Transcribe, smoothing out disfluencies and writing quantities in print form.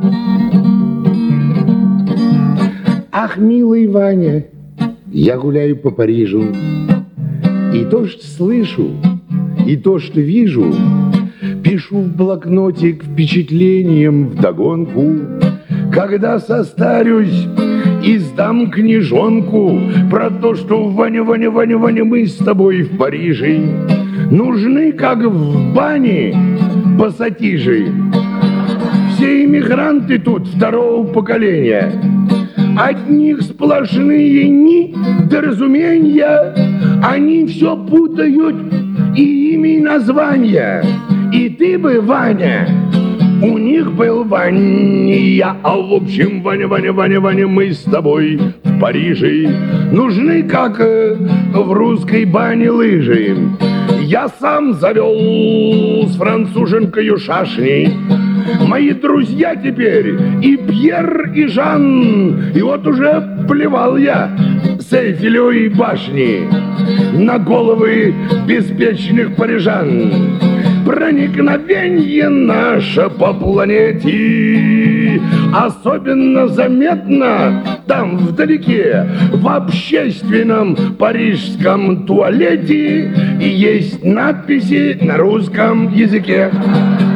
Ах, милый Ваня, я гуляю по Парижу, и то, что слышу, и то, что вижу, пишу в блокнотик впечатлением вдогонку. Когда состарюсь, издам книжонку про то, что Ваня, Ваня, Ваня, Ваня, мы с тобой в Париже нужны, как в бане пассатижи. Все иммигранты тут второго поколения. От них сплошные недоразумения. Они все путают и имя, и названия. И ты бы, Ваня, у них был Ваня. А в общем, Ваня, Ваня, Ваня, Ваня, мы с тобой в Париже нужны, как в русской бане лыжи. Я сам завел с француженкою шашни. Мои друзья теперь и Пьер, и Жан. И вот уже плевал я с Эйфелевой башни на головы беспечных парижан. Проникновение наше по планете особенно заметно там вдалеке, в общественном парижском туалете, и есть надписи на русском языке.